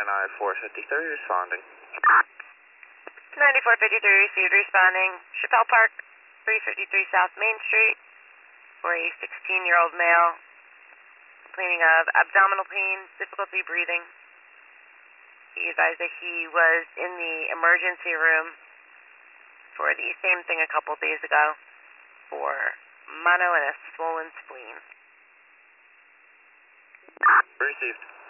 9453 responding. 9453 received, responding. Chappelle Park, 353 South Main Street, for a 16-year-old male complaining of abdominal pain, difficulty breathing. He advised that he was in the emergency room for the same thing a couple days ago for mono and a swollen spleen. Received.